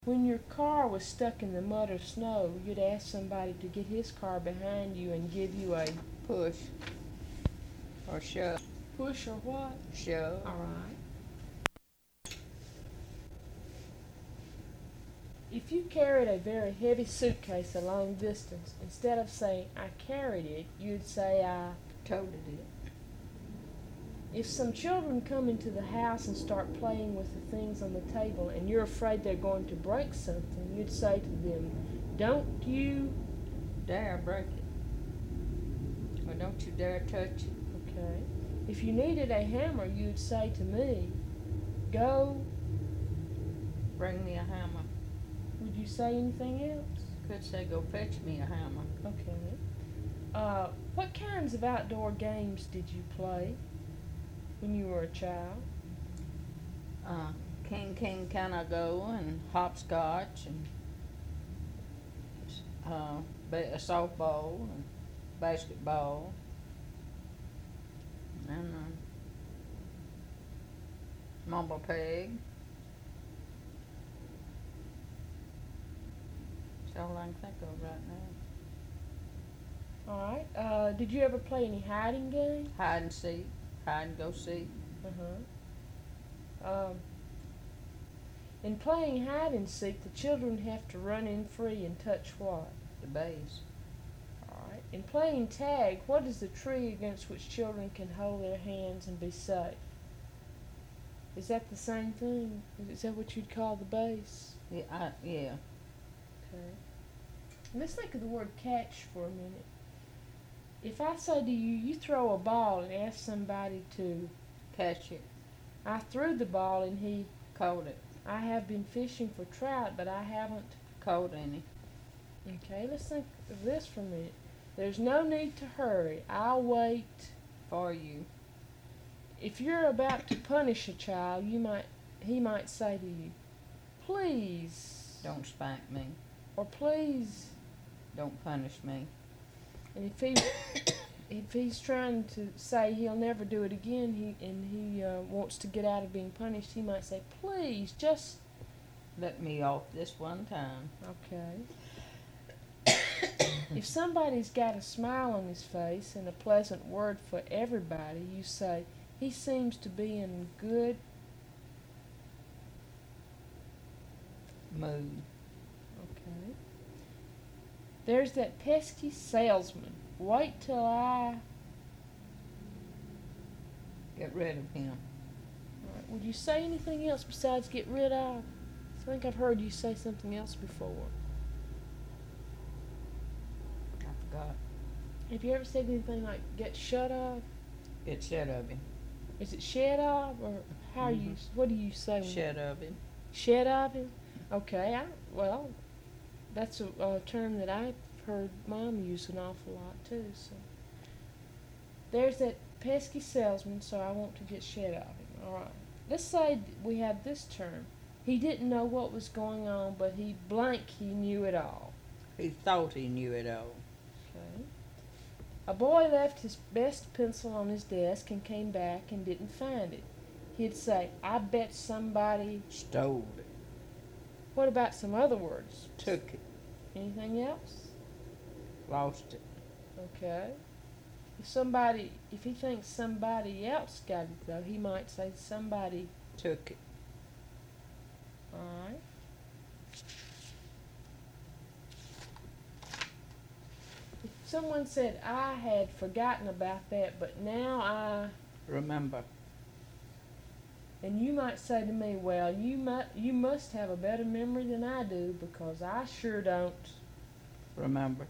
When your car was stuck in the mud or snow, you'd ask somebody to get his car behind you and give you a Push or shove. push or what? Shove. All right. If you carried a very heavy suitcase a long distance, instead of saying, I carried it, you'd say, I. Toted it. If some children come into the house and start playing with the things on the table and you're afraid they're going to break something, you'd say to them, Don't you Dare break it. Or don't you dare touch it. Okay. If you needed a hammer, you'd say to me, Go. Bring me a hammer. Would you say anything else? Could say go fetch me a hammer. Okay. What kinds of outdoor games did you play when you were a child? King, can I go? And hopscotch and softball and basketball and mumble peg. That's all I can think of right now. All right. Did you ever play any hiding games? Hide and seek, hide and go seek. In playing hide and seek, the children have to run in free and touch what? The base. All right. In playing tag, what is the tree against which children can hold their hands and be safe? Is that the same thing? Is that what you'd call the base? Yeah. Yeah. Okay. Let's think of the word catch for a minute. If I say to you, you throw a ball and ask somebody to Catch it. I threw the ball and he Caught it. I have been fishing for trout, but I haven't. Caught any. Okay, let's think of this for a minute. There's no need to hurry. I'll wait. For you. If you're about to punish a child, he might say to you, Please. Don't spank me. Or please. Don't punish me. And if he's trying to say he'll never do it again, he wants to get out of being punished, he might say, Please, just let me off this one time. Okay. If somebody's got a smile on his face and a pleasant word for everybody, you say, He seems to be in good mood. Okay. There's that pesky salesman. Wait till I get rid of him. All right. Would you say anything else besides get rid of? I think I've heard you say something else before. I forgot. Have you ever said anything like get shut of? Get shed of him. Is it shed of or how are you? What do you say? Shed of him. Shed of him. Okay. Well, that's a term that I've heard Mom use an awful lot too. So there's that pesky salesman. So I want to get shed of him. All right. Let's say we have this term. He didn't know what was going on, but he knew it all. He thought he knew it all. Okay. A boy left his best pencil on his desk and came back and didn't find it. He'd say, I bet somebody stole it. What about some other words? Took it. Anything else? Lost it. Okay. If he thinks somebody else got it though, he might say somebody took it. Alright. If someone said, I had forgotten about that, but now I remember. And you might say to me, well, you must have a better memory than I do because I sure don't remember.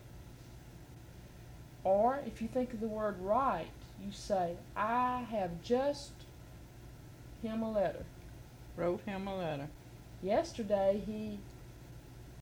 Or if you think of the word write, you say, I have just him a letter. Wrote him a letter. Yesterday he